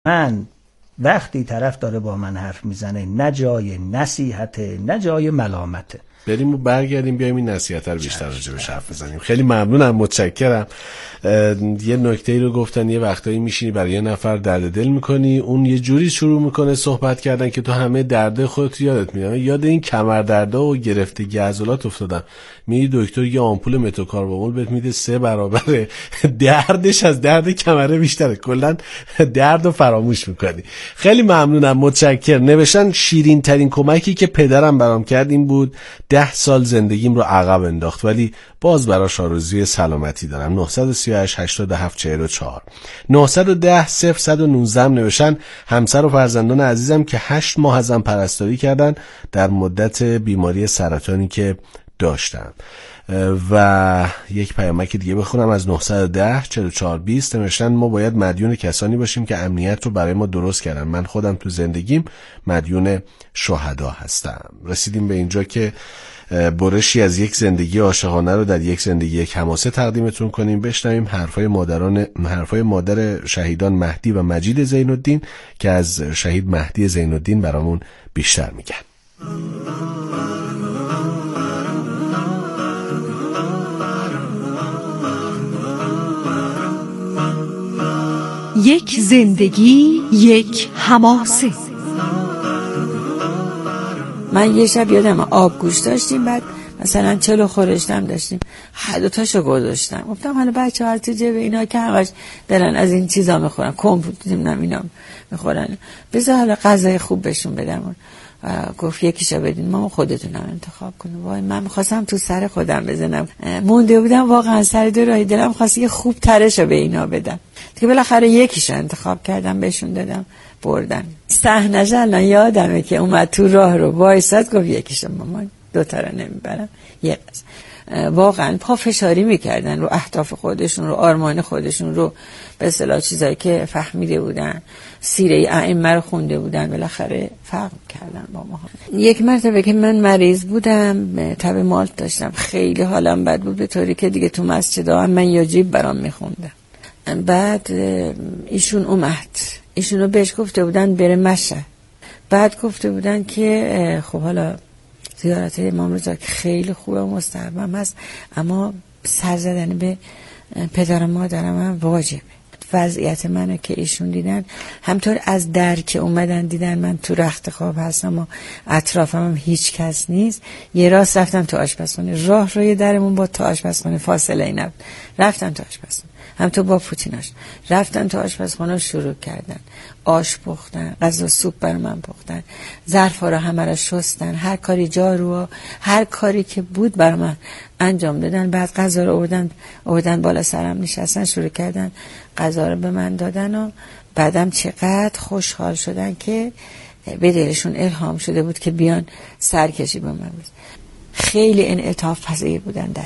من وقتی طرف داره با من حرف میزنه نه جای نصیحته نه جای ملامته. بریم و برگردیم بیایم این نصیحت رو بیشتر راجع بهش حرف بزنیم. خیلی ممنونم، متشکرم. یه نکته‌ای رو گفتن، یه وقتایی میشینی برای یه نفر درد دل میکنی، اون یه جوری شروع میکنه صحبت کردن که تو همه درد خودت یادت میاد. یاد این کمر دردا و گرفتگی عضلات افتادم. میری دکتر یه آمپول متوکاربامول بهت میده 3 برابر دردش از درد کمره بیشتره، کلا دردو فراموش میکنی. خیلی ممنونم، متشکرم. نوشتن شیرین ترین کمکی که پدرم برام کرد این بود 10 سال زندگیم رو عقب انداخت، ولی باز براش آرزوی سلامتی دارم. 938 87 44 910 0119 نوشتن همسر و فرزندان عزیزم که 8 ماه ازم پرستاری کردن در مدت بیماری سرطانی که داشتم. و یک پیامک دیگه بخونم از 910 44 20 نوشتن ما باید مدیون کسانی باشیم که امنیت رو برای ما درست کردن. من خودم تو زندگیم مدیون شهدا هستم. رسیدیم به اینجا که برشی از یک زندگی عاشقانه رو در یک زندگی یک حماسه تقدیمتون کنیم. بشنویم حرفای مادر شهیدان مهدی و مجید زین‌الدین که از شهید مهدی زین‌الدین برامون بیشتر میگن. یک زندگی یک حماسه. من یه شب یادم آبگوش داشتیم، بعد مثلا 40 خورشتم داشتیم، هر دو تاشو گذاشتم. گفتم حالا بچه‌ها تو جیب اینا که همش دارن از این چیزا میخورن، کمپوت نمیدونم اینا میخورن، بذار حالا غذای خوب بهشون بدم. گفت یکیشو بدین، ما خودتونم انتخاب کنیم. وای من می‌خواستم تو سر خودم بزنم، مونده بودم واقعا سر دو راهی، دلم خواست یه خوب ترشو به اینا بدم دیگه. بالاخره یکیشو انتخاب کردم بهشون دادم، بردن. صحنه‌اش الان یادمه که اومد تو راه رو وایساد گفت یکیشو مامان، 2 تا رو نمیبرم. یه واقعا پافشاری میکردن رو اهداف خودشون، رو آرمان خودشون، رو به اصطلاح چیزایی که فهمیده بودن، سیره ائمه رو خونده بودن، بالاخره فرق کردن با ما. یک مرتبه که من مریض بودم، تب مالت داشتم، خیلی حالم بد بود به طوری که دیگه تو مسجدها من یاجیب برام میخوندم. بعد ایشون اومد، ایشونو بهش گفته بودن بره مشهد، بعد گفته بودن که خب حالا زیارت امام رضا که خیلی خوبه و مستحبم هست، اما سر زدن به پدر و مادرم هم واجبه. وضعیت منو که ایشون دیدن، همطور از در که اومدن دیدن من تو رخت خواب هستم و اطرافم هم هیچ کس نیست، یه راست رفتم تو آشپزخونه. راه روی درمون با تا آشپزخونه فاصله ای نبود، رفتم تو آشپزخونه، هم تو با پوتیناش رفتن تو آشپزخونه، شروع کردن آش پختن، غذا سوپ بر من پختن، ظرفا رو همه رو شستن، هر کاری جارو، هر کاری که بود بر من انجام دادن. بعد غذا رو آوردن بالا سرم نشستن، شروع کردن غذا رو به من دادن و بعدم چقدر خوشحال شدن که به دلشون الهام شده بود که بیان سرکشی به من بود. خیلی انعطاف پذیر بودن در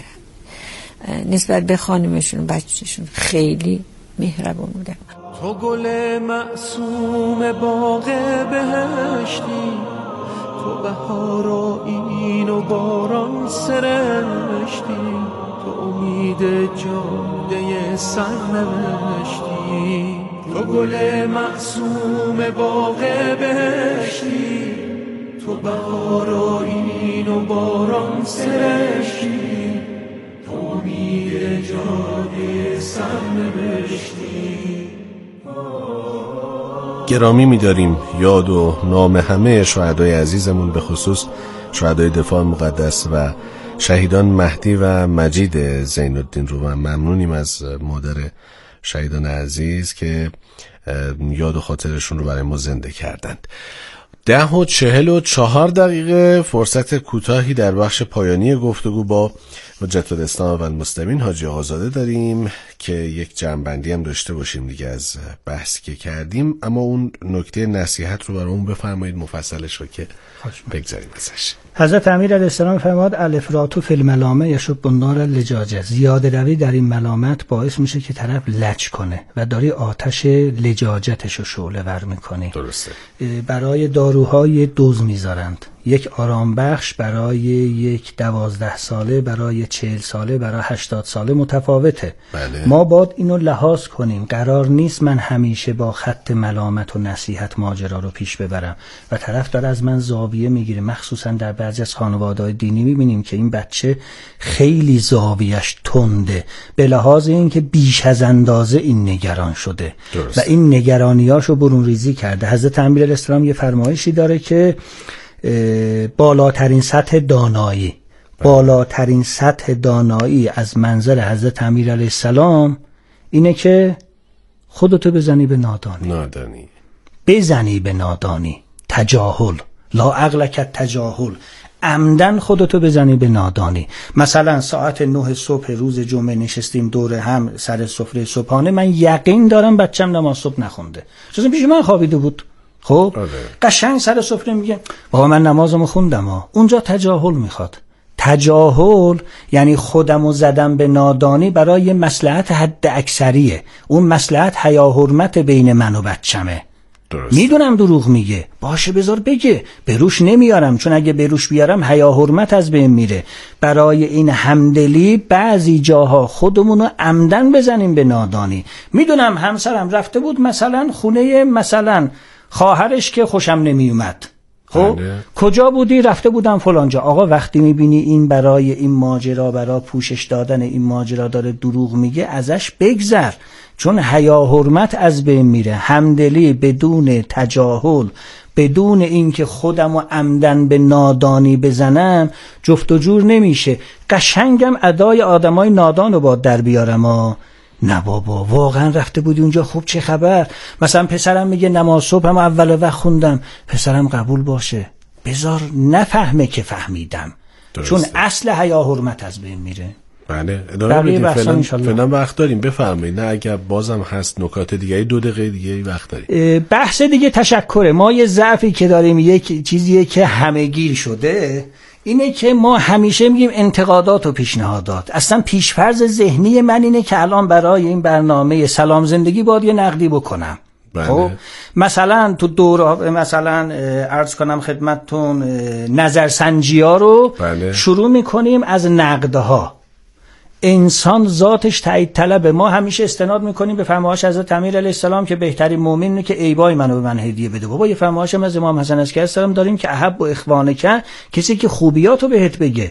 نسبت به خانمشون، بچه‌شون خیلی مهربون بودن. تو گل معصوم باغ بهشتی، تو بهار و این و باران سرشتی، تو امید جاده سرنوشتی. تو گل معصوم باغ بهشتی، تو بهار و این و باران سرشتی، تو امید جاده سرنوشتی. گرامی می‌داریم یاد و نام همه شهدای عزیزمون، به خصوص شهدای دفاع مقدس و شهیدان مهدی و مجید زین‌الدین رو، و ممنونیم از مادر شهیدان عزیز که یاد و خاطرشون رو برای ما زنده کردند. 10:44 فرصت کوتاهی در بخش پایانی گفتگو با حجت الاسلام و المسلمین حاجی آقازاده داریم که یک جمع‌بندی هم داشته باشیم دیگه از بحثی که کردیم، اما اون نکته نصیحت رو برامون بفرمایید مفصلش رو که بگذاریم ازش. حضرت امیر علیه السلام فرمود الافراط فی الملامه یشب النار لجاجه. زیاده روی در این ملامت باعث میشه که طرف لج کنه و داری آتش لجاجتش رو شعله ور میکنی. درسته. برای داروهای دوز میذارند یک آرام بخش برای یک 12 ساله، برای 40 ساله، برای 80 ساله متفاوته. بله. ما باید اینو لحاظ کنیم. قرار نیست من همیشه با خط ملامت و نصیحت ماجرا رو پیش ببرم و طرف داره از من زاویه میگیره. مخصوصا در بعضی از خانواده‌های دینی میبینیم که این بچه خیلی زاویه‌اش تنده، به لحاظ اینکه بیش از اندازه این نگران شده. درست. و این نگرانیاشو برون ریزی کرده. حضرت امیرالاسلام یه فرمایشی داره که بالاترین سطح دانایی، بالاترین سطح دانایی از منظر حضرت امیرالسلام اینه که خودتو بزنی به نادانی. بزنی به نادانی، تجاهل، لا عقلک تجاهل، عمدن خودتو بزنی به نادانی. مثلا ساعت 9 صبح روز جمعه نشستیم دور هم سر سفره صبحانه، من یقین دارم بچم نماز صبح نخونده، چون پیش من خوابیده بود. خب قشنگ سر سفره میگه بابا من نمازمو خوندم. اونجا تجاهل میخواد. تجاهل یعنی خودمو زدم به نادانی برای مصلحت حد اکثریه. اون مصلحت حیا حرمت بین من و بچمه. میدونم دروغ میگه، باشه بذار بگه، بروش نمیارم، چون اگه بروش بیارم حیا حرمت از بین میره. برای این همدلی بعضی جاها خودمونو عمدن بزنیم به نادانی. میدونم همسرم رفته بود مثلا خونه مثلا خواهرش که خوشم نمیومد. خب کجا بودی؟ رفته بودم فلان جا. آقا وقتی میبینی این برای این ماجرا، برای پوشش دادن این ماجرا داره دروغ میگه، ازش بگذر، چون حیا حرمت از بین میره. همدلی بدون تجاهل، بدون اینکه خودمو عمدن به نادانی بزنم، جفت و جور نمیشه. قشنگم ادای آدمای نادان رو باید در بیارم. نه بابا واقعا رفته بودی اونجا، خوب چه خبر؟ مثلا پسرم میگه نماز صبح هم اول وقت خوندم، پسرم قبول باشه، بذار نفهمه که فهمیدم. درسته. چون اصل حیا حرمت از بین میره. بله ادامه بدیم، فعلا وقت داریم، بفرمایید. نه اگر بازم هست نکات دیگه 2 دقیقه دیگه وقت داریم. بحث دیگه تشکره. ما یه ضعفی که داریم، یک چیزیه که همه‌گیر شده، اینه که ما همیشه میگیم انتقادات و پیشنهادات. اصلا پیشفرض ذهنی من اینه که الان برای این برنامه سلام زندگی باید یه نقدی بکنم. خب مثلا تو دوره مثلا عرض کنم خدمتتون نظرسنجی ها رو شروع میکنیم از نقدها. انسان ذاتش تایید طلبه. ما همیشه استناد میکنیم به فرمایش حضرت امیر علیه السلام که بهترین مؤمن اینه که عیبای منو به من هدیه بده. بابا یه فرمایش هم از امام حسن عسکری السلام داریم که احب و اخوانک، کسی که خوبیاتو بهت بگه.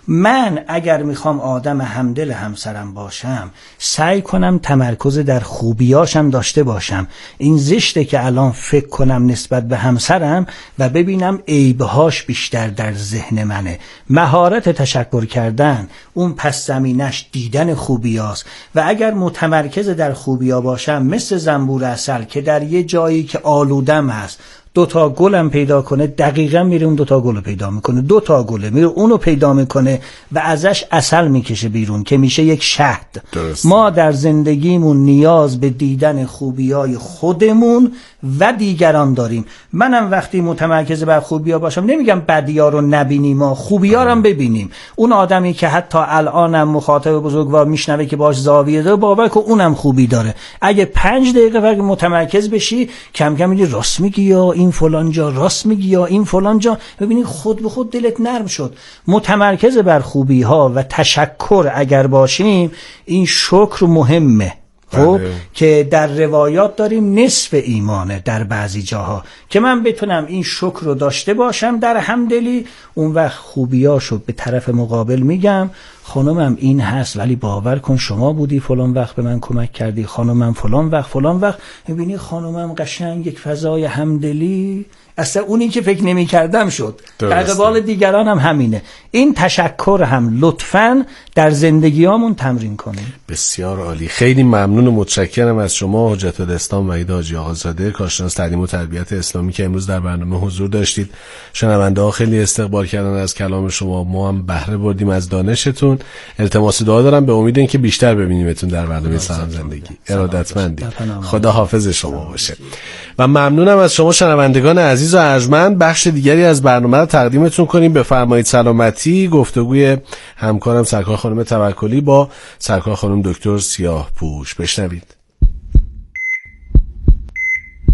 من اگر میخوام آدم همدل همسرم باشم، سعی کنم تمرکز در خوبیاشم داشته باشم. این زشته که الان فکر کنم نسبت به همسرم و ببینم عیبهاش بیشتر در ذهن منه. مهارت تشکر کردن اون پس زمینش دیدن خوبیاست. و اگر متمرکز در خوبیا باشم، مثل زنبور عسل که در یه جایی که آلودم هست 2 گلم پیدا کنه، دقیقا میره اون 2 گل پیدا میکنه. 2 گله میره اونو پیدا میکنه و ازش عسل میکشه بیرون که میشه یک شهد. درست. ما در زندگیمون نیاز به دیدن خوبیای خودمون و دیگران داریم. منم وقتی متمرکز بر خوبیا باشم، نمیگم بدیا رو نبینیم، ما خوبیا رو هم ببینیم. اون آدمی که حتی الانم مخاطب بزرگوار میشنوه که باش زاویه داره، باور کن اونم خوبی داره. اگه 5 دقیقه فقط متمرکز بشی، کم کم میگی راست میگی یا این فلان جا، راست میگی یا این فلان جا، ببینی خود به خود دلت نرم شد. متمرکز بر خوبی ها و تشکر اگر باشیم، این شکر مهمه. خب که در روایات داریم نصف ایمانه در بعضی جاها، که من بتونم این شکر رو داشته باشم در همدلی، اون وقت خوبیاشو به طرف مقابل میگم، خانمم این هست ولی باور کن شما بودی فلان وقت به من کمک کردی، خانمم فلان وقت. میبینی خانمم قشنگ یک فضای همدلی، اصلا اونی که فکر نمی کردم شد. در قبال دیگران هم همینه. این تشکر هم لطفاً در زندگیامون تمرین کنیم. بسیار عالی. خیلی ممنون و متشکرم از شما حجت الاسلام وحید حاجی آقازاده، کارشناس تعلیم و تربیت اسلامی که امروز در برنامه حضور داشتید. شنونده ها خیلی استقبال کردن از کلام شما، ما هم بهره بردیم از دانشتون. التماس دعا دارم به امید اینکه بیشتر ببینیمتون در برنامه سلام زندگی. ارادتمندی. خدا حافظ شما باشه. و ممنونم از شما شنوندگان عزیز و ارجمند. بخش دیگری از برنامه رو تقدیمتون کنیم. بفرمایید سلامتی، گفتگوی همکارم سرکار خانم توکلی با سرکار خانم دکتر سیاهپوش. بشنوید.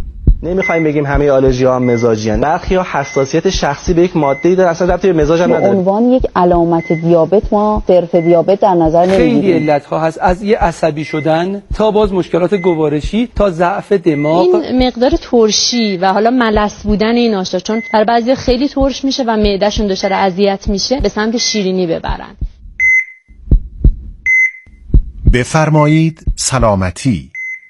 نمیخوایم بگیم همه آلرژی‌ها هم مزاجی‌اند. برخی‌ها حساسیت شخصی به یک ماده‌ای دارن، اصلا ربطی به مزاج هم نداره. به عنوان یک علامت دیابت ما صرف دیابت در نظر نمیگیریم. خیلی علت‌ها هست، از یه عصبی شدن تا باز مشکلات گوارشی تا ضعف دماغ. این مقدار ترشی و حالا ملس بودن این آشتا، چون برای بعضی خیلی ترش میشه و معده‌شون دچار اذیت میشه، به سمت شیرینی ببرن. بفرمایید سلامتی.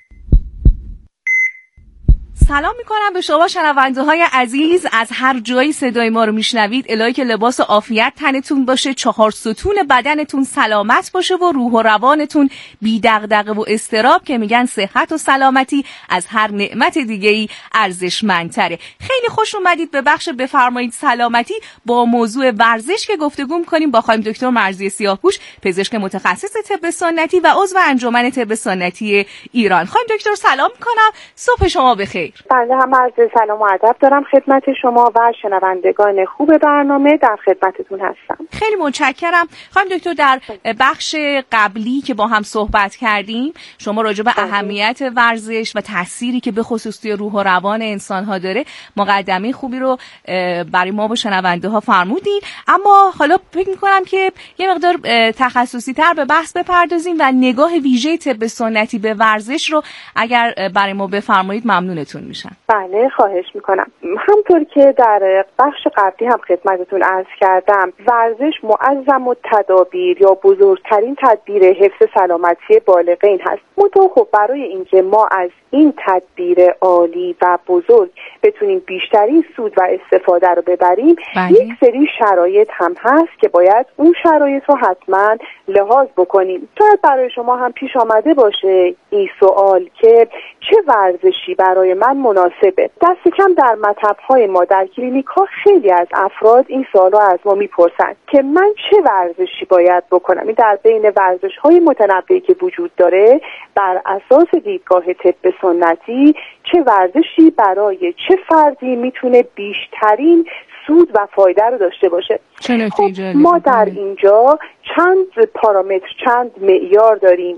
سلام میکنم به شما شنونده های عزیز از هر جایی صدای ما رو میشنوید. الهی که لباس عافیت تنتون باشه، 4 ستون بدنتون سلامت باشه و روح و روانتون بی دغدغه و اضطراب، که میگن صحت و سلامتی از هر نعمت دیگه‌ای ارزشمندتره. خیلی خوش اومدید به بخش بفرمایید سلامتی با موضوع ورزش که گفتگو میکنیم با خانم دکتر مرضیه سیاهپوش، پزشک متخصص طب سنتی و عضو انجمن طب سنتی ایران. خانم دکتر سلام میکنم، صبح شما بخیر. بنده هم عرض سلام و ادب دارم خدمت شما و شنوندگان خوب برنامه، در خدمتتون هستم. خیلی متشکرم. خانم دکتر، در بخش قبلی که با هم صحبت کردیم شما راجع به اهمیت ورزش و تأثیری که به خصوص توی روح و روان انسان‌ها داره مقدمه خوبی رو برای ما با شنونده ها فرمودین، اما حالا فکر می‌کنم که یه مقدار تخصصی تر به بحث بپردازیم و نگاه ویژه طب سنتی به ورزش رو اگر برای ما بفرمایید ممنونتون میشم. بله، خواهش میکنم. همطور که در بخش قبلی هم خدمتتون عرض کردم، ورزش معظم التدابیر یا بزرگترین تدبیر حفظ سلامتی بالغین هست. خب برای اینکه ما از این تدبیر عالی و بزرگ بتونیم بیشترین سود و استفاده رو ببریم، یک سری شرایط هم هست که باید اون شرایط رو حتما لحاظ بکنیم. شاید برای شما هم پیش آمده باشه این سوال که چه ورزشی برای من مناسبه. دست کم در مطب‌های ما در کلینیک‌ها خیلی از افراد این سوالو از ما میپرسن که من چه ورزشی باید بکنم. این در بین ورزش‌های متنوعی که وجود داره بر اساس دیدگاه طب سنتی چه ورزشی برای چه فردی میتونه بیشترین سود و فایده رو داشته باشه. خب ما در اینجا چند پارامتر، چند معیار داریم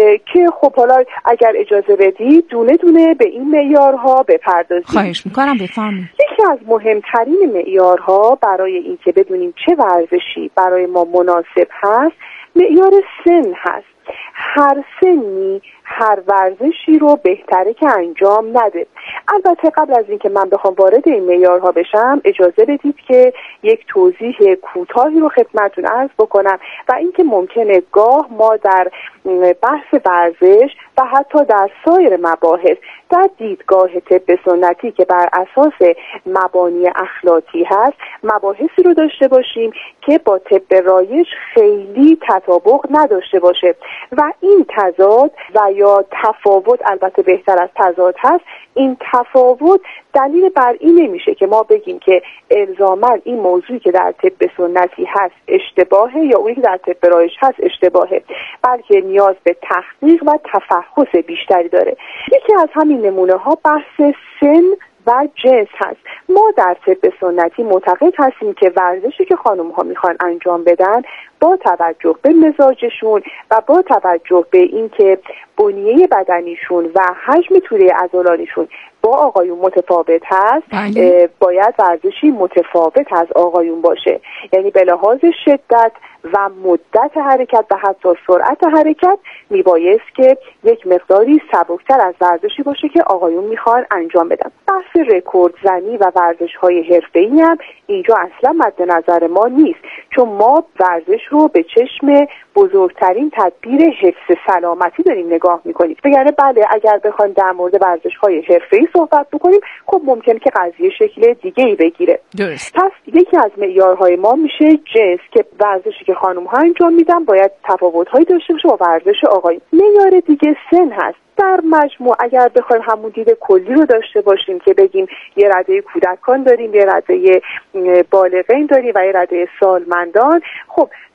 که خب حالا اگر اجازه بدید دونه دونه به این معیارها بپردازیم. خواهش میکنم بفرمایید. یکی از مهمترین معیارها برای اینکه بدونیم چه ورزشی برای ما مناسب هست معیار سن هست. هر سنی هر ورزشی رو بهتره که انجام نده. البته قبل از اینکه من بخوام وارد این معیارها بشم اجازه بدید که یک توضیح کوتاهی رو خدمتتون عرض بکنم و اینکه ممکنه گاه ما در بحث ورزش و حتی در سایر مباحث در دیدگاه طب سنتی که بر اساس مبانی اخلاقی هست مباحثی رو داشته باشیم که با طب رایج خیلی تطابق نداشته باشه و این تضاد و یا تفاوت، البته بهتر از تضاد هست، این تفاوت دلیل بر این نمیشه که ما بگیم که الزاماً این موضوعی که در طب سنتی هست اشتباهه یا اونی که در طب رایج هست اشتباهه، بلکه نیاز به تحقیق و تفحص بیشتری داره. یکی از همین نمونه ها بحث سن و جنس هست. ما در طب سنتی معتقد هستیم که ورزشی که خانم ها میخوان انجام بدن با توجه به مزاجشون و با توجه به اینکه بنیه بدنیشون و حجم توده عضلانیشون با آقایون متفاوت هست، باید ورزشی متفاوت از آقایون باشه. یعنی به لحاظ شدت و مدت حرکت و حتی سرعت حرکت میبایست که یک مقداری سبکتر از ورزشی باشه که آقایون میخوان انجام بدن. بحث رکورد زنی و ورزش های حرفه‌ای هم اینجا اصلا مد نظر ما نیست، چون ما ورزش رو به چشم بزرگترین تدبیر حفظ سلامتی داریم نگاه میکنیم. بگره بله اگر بخوایم در مورد ورزش های حرفه‌ای صحبت بکنیم خب ممکنه که قضیه شکل دیگه‌ای بگیره. درست. پس یکی از معیارهای ما میشه جنس که ورزشی که خانم ها انجام میدن باید تفاوت‌هایی داشته باشه با ورزش آقایون. معیار دیگه سن هست. در مجموع اگر بخوایم همون دید کلی رو داشته باشیم که بگیم یه رده کودکان داریم، یه رده بالغین داریم و یه رده سالمندان، خب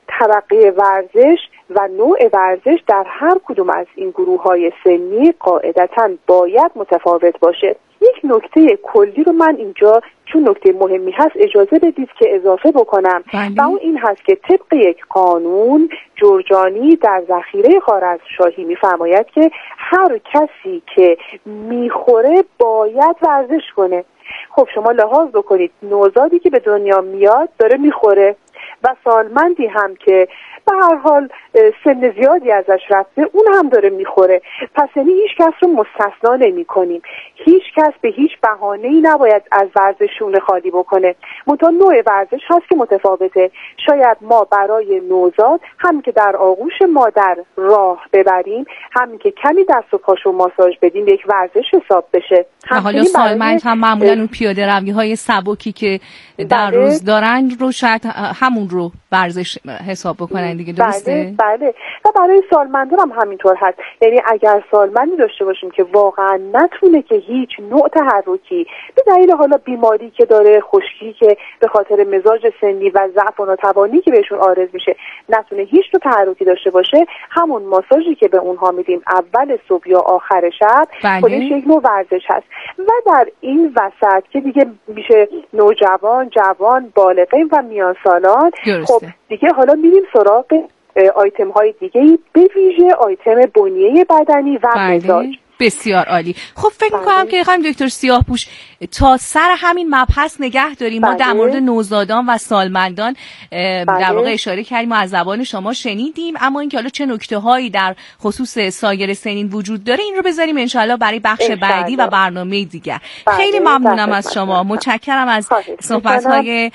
طبقه ورزش و نوع ورزش در هر کدوم از این گروه‌های سنی قاعدتاً باید متفاوت باشه. یک نکته کلی رو من اینجا چون نکته مهمی هست اجازه بدید که اضافه بکنم و اون این هست که طبق یک قانون جرجانی در ذخیره خوارزمشاهی میفرماید که هر کسی که میخوره باید ورزش کنه. خب شما لحاظ بکنید نوزادی که به دنیا میاد داره میخوره و سالمندی هم که به هر حال سن زیادی ازش رفته اون هم داره میخوره. پس یعنی هیچ کس رو مستثنا نمی کنیم. هیچ کس به هیچ بهانه‌ای نباید از ورزش شونه خالی بکنه. منتها نوع ورزش هست که متفاوته. شاید ما برای نوزاد هم که در آغوش مادر راه ببریم، هم که کمی دست و پاشو ماساژ بدیم یک ورزش حساب بشه. و حالا سالمند هم معمولا اون پیاده روی های سبکی که در روز دارن رو شاید همون رو ورزش حساب بکنن دیگه، درسته؟ بله. و برای سالمندان هم همینطور هست. یعنی اگر سالمندی داشته باشیم که واقعا نتونه که هیچ نوع تحرکی به دلیل حالا بیماری که داره، خشکی که به خاطر مزاج سنی و ضعف و ناتوانی که بهشون عارض میشه نتونه هیچ نوع تحرکی داشته باشه، همون ماساژی که به اونها میدیم اول صبح یا آخر شب خودش یک نوع ورزش هست. و در این وسط که دیگه میشه نوجوان، جوان، بالغین و میان سالان، خب دیگه حالا میریم سراغ آیتم های دیگه، به ویژه آیتم بنیه بدنی و مزاج. بسیار عالی. خب فکر می‌کنم که خانم دکتر سیاهپوش تا سر همین مبحث نگه داریم. ما در مورد نوزادان و سالمندان در واقع اشاره کردیم و از زبان شما شنیدیم، اما اینکه حالا چه نکته‌هایی در خصوص سایر سنین وجود داره این رو بذاریم انشالله برای بخش بعدی و برنامه دیگر. خیلی ممنونم از شما، متشکرم از صحبت‌های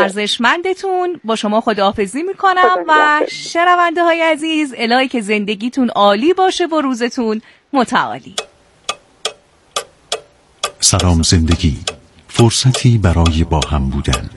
ارزشمندتون. با شما خداحافظی می‌کنم و شنونده‌های عزیز الهی که زندگیتون عالی باشه و روزتون متعالی. سلام زندگی، فرصتی برای با هم بودن.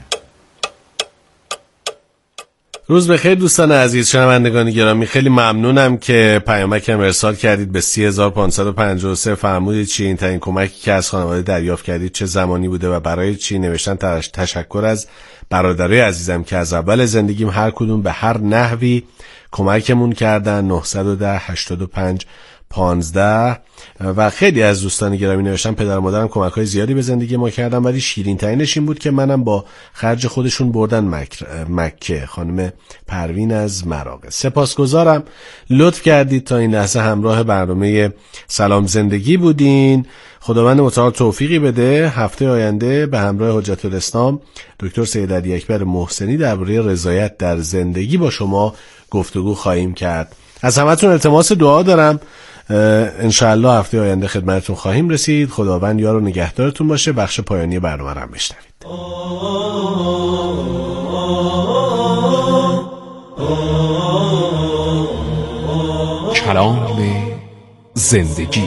روز بخیر دوستان عزیز، شنوندگان گرامی، خیلی ممنونم که پیامکم ارسال کردید به 30553. فرمودید چی این ترین کمکی که از خانواده دریافت کردید چه زمانی بوده و برای چی. نوشتن تشکر از برادرای عزیزم که از اول زندگیم هر کدوم به هر نحوی کمکمون کردن. 910 85 15 و خیلی از دوستان گرامی نوشتن پدر و مادرم کمک‌های زیادی به زندگی ما کردن ولی شیرین ترینش این بود که منم با خرج خودشون بردن مکه. خانم پروین از مراغه. سپاسگزارم، لطف کردید تا این لحظه همراه برنامه سلام زندگی بودین. خداوند متعال توفیقی بده. هفته آینده به همراه حجت الاسلام دکتر سید علی اکبر محسنی درباره رضایت در زندگی با شما گفتگو خواهیم کرد. از همتون التماس دعا دارم. انشاءالله هفته آینده خدمتتون خواهیم رسید. خداوند یار و نگهدارتون باشه. بخش پایانی برنامه رو هم بشنوید. کلام زندگی.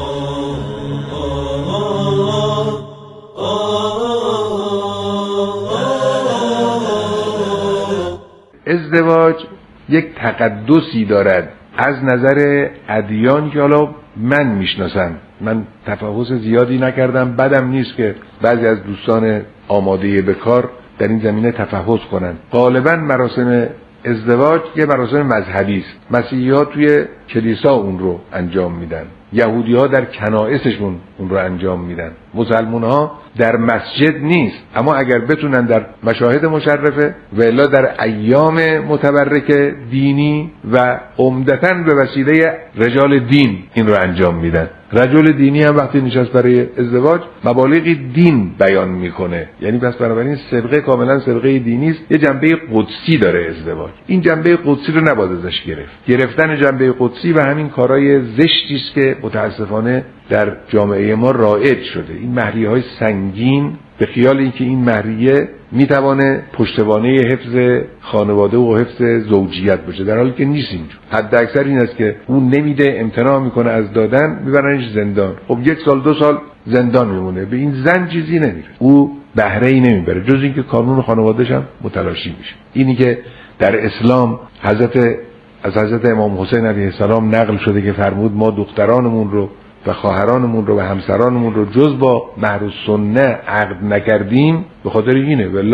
ازدواج یک تقدسی دارد از نظر ادیان که حالا من میشناسم. من تفحص زیادی نکردم، بدم نیست که بعضی از دوستان آماده به کار در این زمینه تفحص کنن. غالبا مراسم ازدواج یه مراسم مذهبی است. مسیحی‌ها توی کلیسا اون رو انجام میدن، یهودی‌ها در کنائسشون اون رو انجام میدن، مسلمان‌ها در مسجد نیست. اما اگر بتونن در مشاهد مشرفه و الا در ایام متبرک دینی و عمدتاً به وسیله رجال دین این رو انجام میدن. رجل دینی هم وقتی نشست برای ازدواج مبالغی دین بیان میکنه، یعنی پس بنابراین سابقه کاملا سابقه دینی است. یه جنبه قدسی داره ازدواج. این جنبه قدسی رو نباید ازش گرفتن جنبه قدسی و همین کارهای زشتی است که متاسفانه در جامعه ما رایج شده. این مهریه‌های سنگین به خیال اینکه این مهریه میتوانه پشتوانه حفظ خانواده و حفظ زوجیت باشه، در حالی که نیست اینجور. حد اکثر این است که اون نمیده، امتناع میکنه از دادن، میبرنش زندان. خب 1 سال 2 سال زندان میمونه، به این زن چیزی نمیره، او بهره ای نمیبره جز اینکه کانون خانواده‌ش هم متلاشی میشه. اینی که در اسلام از حضرت امام حسین علیه السلام نقل شده که فرمود ما دخترانمون رو و خواهرانمون رو و همسرانمون رو جز با مهر السنه عقد نکردیم به خاطر اینه، والله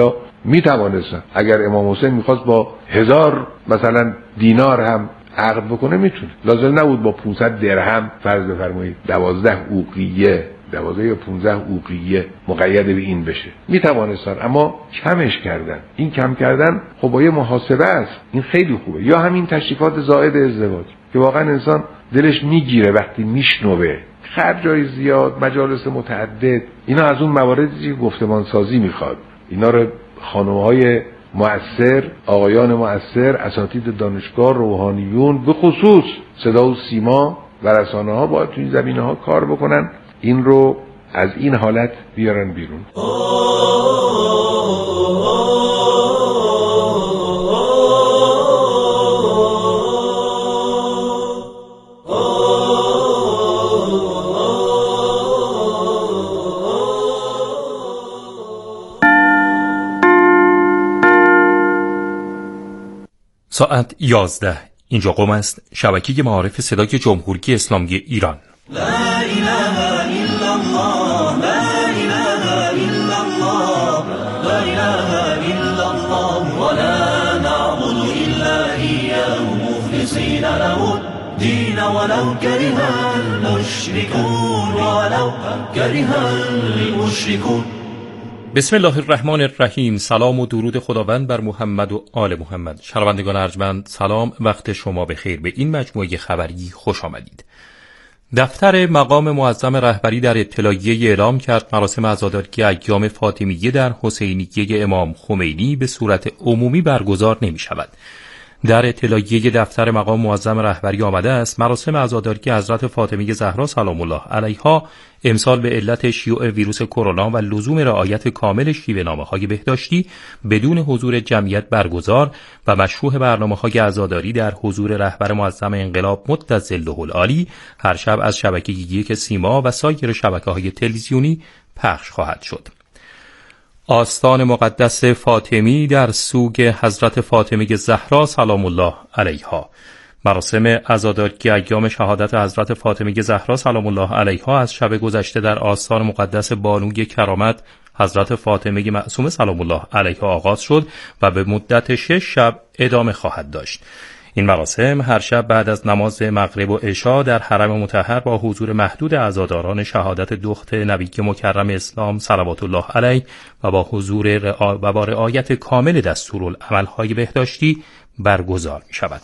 میتوانستن. اگر امام حسین میخواست با 1000 مثلا دینار هم عقد بکنه میتونه، لازم نبود با 500 درهم فرض بفرمایید 12 اوقیه 12 یا 15 اوقیه مقید به این بشه. میتوانستن اما کمش کردن. این کم کردن خب با یه محاسبه است، این خیلی خوبه. یا همین تشریفات زائد ازدواج که واقعا انسان دلش میگیره وقتی میشنوه خرجای زیاد، مجالس متعدد، اینا از اون مواردی که گفتمان سازی میخواد. اینا رو خانم‌های مؤثر، آقایان مؤثر، اساتید دانشگاه، روحانیون، به خصوص صدا و سیما و رسانه‌ها باید تو این زمینه‌ها کار بکنن، این رو از این حالت بیارن بیرون. ساعت 11. اینجا قم است، شبکه معارف صدای جمهوری اسلامی ایران. لا اله الا الله، لا اله الا الله، لا اله الا الله، ولا نعبد الا اياه مخلصين له الدين ولو كره المشركون، ولو كره المشركون. بسم الله الرحمن الرحیم. سلام و درود خداوند بر محمد و آل محمد. شنوندگان ارجمند سلام، وقت شما بخیر. به این مجموعه خبری خوش آمدید. دفتر مقام معظم رهبری در اطلاعیه اعلام کرد مراسم عزاداری ایام فاطمیه در حسینیه امام خمینی به صورت عمومی برگزار نمی شود. در اطلاعیه دفتر مقام معظم رهبری آمده است مراسم عزاداری حضرت فاطمه زهرا سلام الله علیها امسال به علت شیوع ویروس کرونا و لزوم رعایت کامل شیوه‌نامه‌های بهداشتی بدون حضور جمعیت برگزار و مشروع برنامه‌های عزاداری در حضور رهبر معظم انقلاب مدظله العالی هر شب از شبکه یک سیما و سایر شبکه‌های تلویزیونی پخش خواهد شد. آستان مقدس فاطمی در سوگ حضرت فاطمه زهرا سلام الله علیها. مراسم عزاداری ایام شهادت حضرت فاطمه زهرا سلام الله علیها از شب گذشته در آستان مقدس بانوی کرامت حضرت فاطمه معصومه سلام الله علیها آغاز شد و به مدت 6 شب ادامه خواهد داشت. این مراسم هر شب بعد از نماز مغرب و عشا در حرم مطهر با حضور محدود عزاداران شهادت دخت نبی مکرم اسلام صلوات الله علیه و با حضور و با رعایت کامل دستورالعمل‌های بهداشتی برگزار می شود.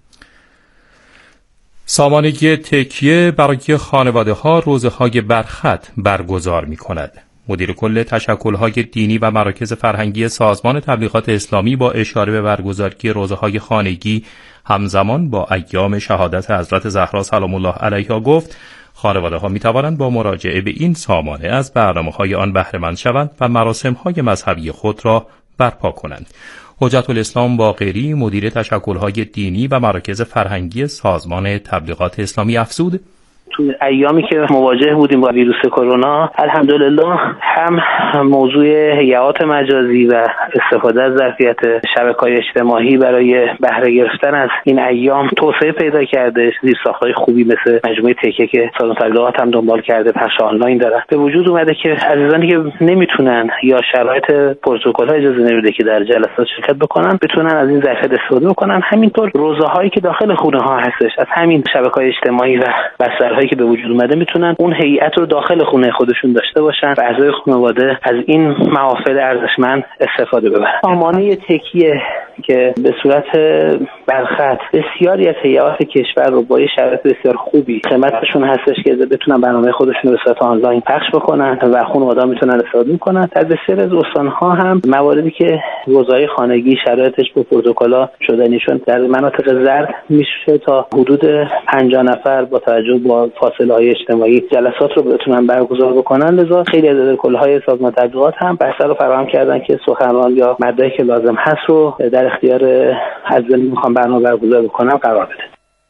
سامانه تکیه برای خانواده‌ها روزهای برخط برگزار می کند. مدیر کل تشکل‌های دینی و مراکز فرهنگی سازمان تبلیغات اسلامی با اشاره به برگزاری روزهای خانگی همزمان با ایام شهادت حضرت زهرا سلام الله علیها گفت خانواده‌ها می‌توانند با مراجعه به این سامانه از برنامه‌های آن بهره مند شوند و مراسم‌های مذهبی خود را برپا کنند. حجت الاسلام باقری مدیر تشکل‌های دینی و مراکز فرهنگی سازمان تبلیغات اسلامی افزود تو ایامی که مواجه بودیم با ویروس کرونا الحمدلله هم موضوع هیئات مجازی و استفاده از ظرفیت شبکه‌های اجتماعی برای بهره گرفتن از این ایام توسعه پیدا کرده. زیرساخت‌های خوبی مثل مجموعه تکیه که سازمان تبلیغات هم دنبال کرده پخش آنلاین داره به وجود اومده که عزیزانی که نمیتونن یا شرایط پروتکل‌ها اجازه نمیده که در جلسات شرکت بکنن بتونن از این ظرفیت استفاده بکنن. همینطور روزهایی که داخل خونه‌ها هستش از همین شبکه‌های اجتماعی و بسترهایی که به وجود اومده میتونن اون هیئت رو داخل خونه خودشون داشته باشن و اعضای خانواده از این محافل ارزشمند استفاده ببرن. سامانه تکیه که به صورت برخط بسیاری از هیئات کشور رو با شرایط بسیار خوبی خدمتشون هستش که بتونن برنامه خودشون رو به صورت آنلاین پخش بکنن و خانواده میتونن استفاده کنن. در بسیاری از استان‌ها هم مواردی که روزهای خانگی شرایطش با پروتکل‌ها شدنیشون در مناطق زرد میشه تا حدود 50 نفر با توجه با فاصله‌های اجتماعی جلسات رو بتونن برگزار بکنن. لذا خیلی از کل‌های سازمان تبلیغات هم بستر رو فراهم کردن که سخنران یا مدرکی که لازم هست رو در اختیار حضرت میخوام برنامه برگزار بکنم قرار بده.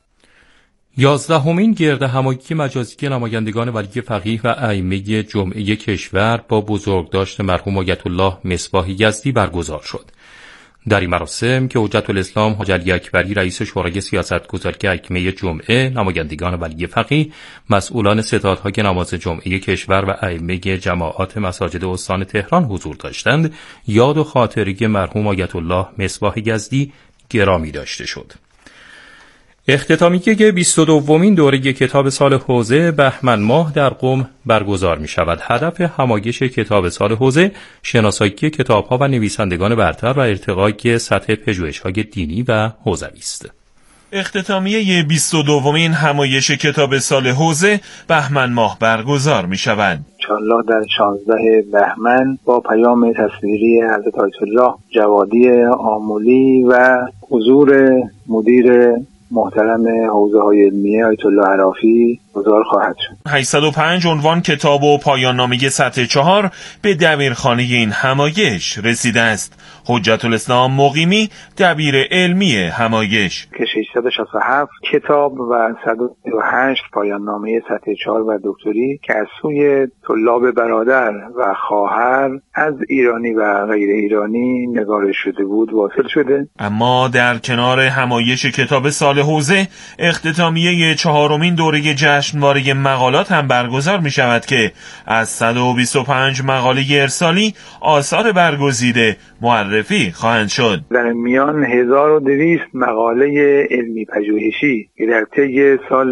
11مین گرد همایی مجازی نمایندگان ولی فقیه و ائمه جمعه کشور با بزرگداشت مرحوم آیت الله مصباح یزدی برگزار شد. در این مراسم که حجت الاسلام حاج علی اکبری رئیس شورای سیاستگذاری اکمه جمعه، نمایندگان ولی فقیه، مسئولان ستادهای نماز جمعه کشور و ائمه جماعات مساجد استان تهران حضور داشتند، یاد و خاطره مرحوم آیت الله مصباح یزدی گرامی داشته شد. اختتامیه 22مین دوره کتاب سال حوزه بهمن ماه در قم برگزار می شود. هدف همایش کتاب سال حوزه شناسایی کتاب‌ها و نویسندگان برتر و ارتقای سطح پژوهش‌های دینی و حوزوی است. اختتامیه 22مین همایش کتاب سال حوزه بهمن ماه برگزار می شود. انشاءالله در 16 بهمن با پیام تصویری حضرت آیت الله جوادی آملی و حضور مدیر محترم حوزه های علمیه آیت الله عرافی گزار خواهد شد. 805 عنوان کتاب و پایان نامه سطح 4 به دبیرخانه این همایش رسیده است. حجت الاسلام مقیمی دبیر علمی همایش که 667 کتاب و 138 پایان نامه سطح 4 و دکتری که از سوی طلاب برادر و خواهر از ایرانی و غیر ایرانی نگارش شده بود واصل شده. اما در کنار همایش کتاب سال حوزه، اختتامیه 4مین دوره جشنواره مقالات هم برگزار می شود که از 125 مقاله ارسالی آثار برگزیده معرفی خواهند شد. در میان 1200 مقاله علمی پژوهشی که در طی سال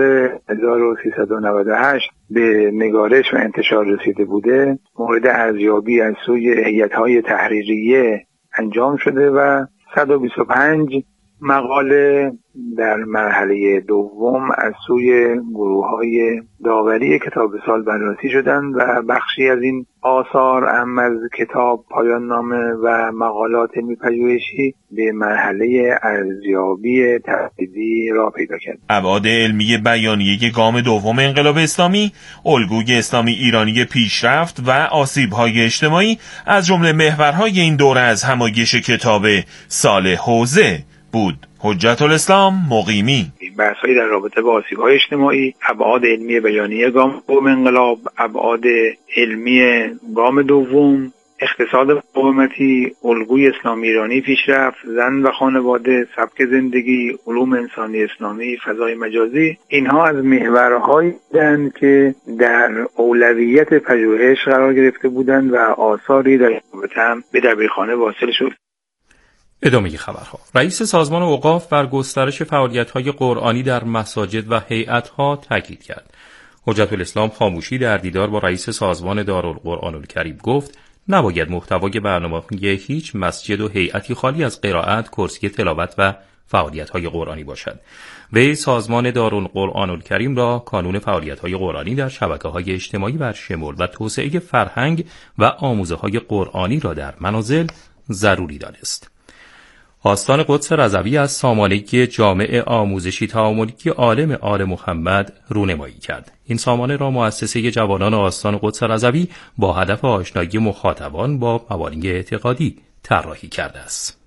1398 به نگارش و انتشار رسیده بوده مورد ارزیابی از سوی هیئت‌های تحریریه انجام شده و 125 مقاله در مرحله دوم از سوی گروه‌های داوری کتاب سال بررسی شدند و بخشی از این آثار هم از کتاب پایان نامه و مقالات علمی پژوهشی به مرحله ارزیابی تحلیلی را پیدا کرد. ابعاد علمی بیانیه گام دوم انقلاب اسلامی، الگوی اسلامی ایرانی پیشرفت و آسیب‌های اجتماعی از جمله محورهای این دوره از همایش کتاب سال حوزه بود. حجت الاسلام مقیمی بحث‌هایی در رابطه با آسیب‌های اجتماعی، ابعاد علمی بیانیه گام دوم انقلاب، ابعاد علمی گام دوم، اقتصاد مقاومتی، الگوی اسلامی ایرانی پیشرفت، زن و خانواده، سبک زندگی، علوم انسانی اسلامی، فضای مجازی، اینها از محورهایی بودند که در اولویت پژوهش قرار گرفته بودند و آثاری در رابطه هم به دبیرخانه واصل شد. ادامه خبرها. رئیس سازمان اوقاف بر گسترش فعالیت‌های قرآنی در مساجد و هیئت‌ها تاکید کرد. حجت الاسلام خاموشی در دیدار با رئیس سازمان دارالقرآن الکریم گفت نباید محتوای برنامه هیچ مسجد و هیئتی خالی از قرائت، کرسی تلاوت و فعالیت‌های قرآنی باشد. وی سازمان دارالقرآن الکریم را کانون فعالیت‌های قرآنی در شبکه‌های اجتماعی بر شمول و توسعه فرهنگ و آموزه‌های قرآنی را در منازل ضروری دانست. آستان قدس رضوی از سامانه جامع آموزشی تعاملی عالم آل محمد رونمایی کرد. این سامانه را مؤسسه جوانان آستان قدس رضوی با هدف آشنایی مخاطبان با مبانی اعتقادی طراحی کرده است.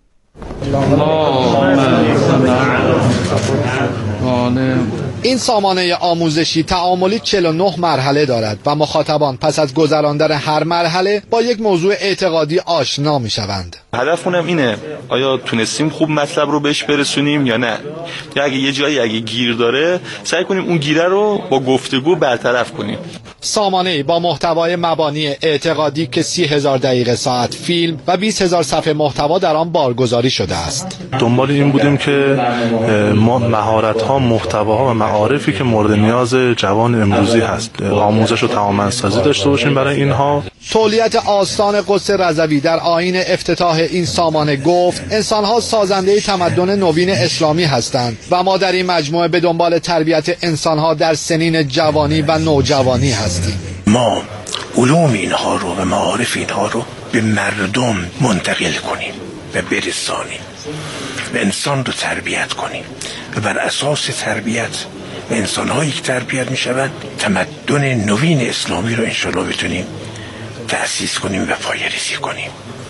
این سامانه آموزشی تعاملی 49 مرحله دارد و مخاطبان پس از گذراندن هر مرحله با یک موضوع اعتقادی آشنا می شوند. هدفمونم اینه آیا تونستیم خوب مطلب رو بهش برسونیم یا نه، یا اگه یه جایی اگه گیر داره سعی کنیم اون گیره رو با گفتگو برطرف کنیم. سامانه با محتوای مبانی اعتقادی که 30,000 دقیقه ساعت فیلم و 20,000 صفحه محتوا در آن بارگذاری شده است. دنبال این بودیم که ما مهارت‌ها، محتواها و معارفی که مورد نیاز جوان امروزی هست آموزش و توانمندسازی داشته باشیم برای اینها. تولیت آستان قدس رضوی در آیین افتتاح این سامانه گفت انسان‌ها سازنده تمدن نوین اسلامی هستند و ما در این مجموعه به دنبال تربیت انسان‌ها در سنین جوانی و نوجوانی هستیم. ما علوم اینها رو و معارف اینها رو به مردم منتقل کنیم و برسانیم و انسان رو تربیت کنیم و بر اساس تربیت و انسان‌هایی که تربیت می‌شوند تمدن نوین اسلامی رو انشالله بتونیم تأسیس کنیم و پایه‌ریزی کنیم.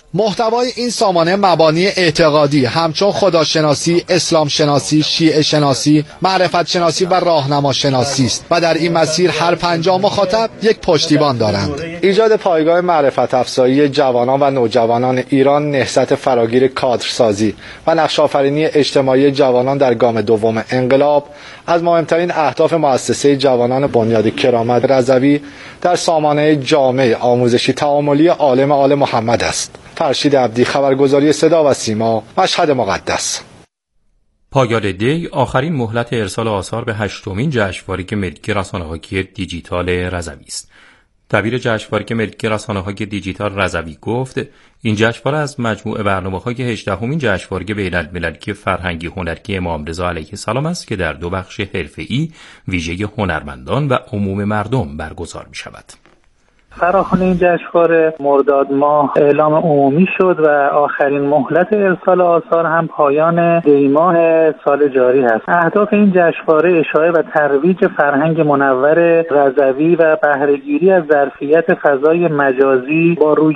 محتوای این سامانه مبانی اعتقادی همچون خداشناسی، اسلام شناسی، شیعه شناسی، معرفت شناسی و راهنما شناسی است و در این مسیر هر 50 مخاطب یک پشتیبان دارند. ایجاد پایگاه معرفت افزایی جوانان و نوجوانان ایران نهضت فراگیر کادرسازی و نقش‌آفرینی اجتماعی جوانان در گام دوم انقلاب از مهمترین اهداف مؤسسه جوانان بنیاد کرامت رضوی در سامانه جامع آموزشی تعاملی عالم آل محمد است. فرشید عبدی، خبرگزاری صدا و سیما، مشهد مقدس. پایان دی آخرین مهلت ارسال آثار به 8مین جشنواره ملی رسانه‌های دیجیتال رضوی است. دبیر جشنواره ملی رسانه‌های دیجیتال رضوی گفت این جشنواره از مجموعه برنامه‌های 18مین جشنواره بین‌المللی فرهنگی هنری امام رضا علیه السلام است که در دو بخش حرفه‌ای ویژه هنرمندان و عموم مردم برگزار می‌شود. فراخوان این جشنواره مرداد ماه اعلام عمومی شد و آخرین مهلت ارسال آثار هم پایان دی ماه سال جاری است. اهداف این جشنواره اشاعه و ترویج فرهنگ منور رضوی و بهره‌گیری از ظرفیت فضای مجازی با روی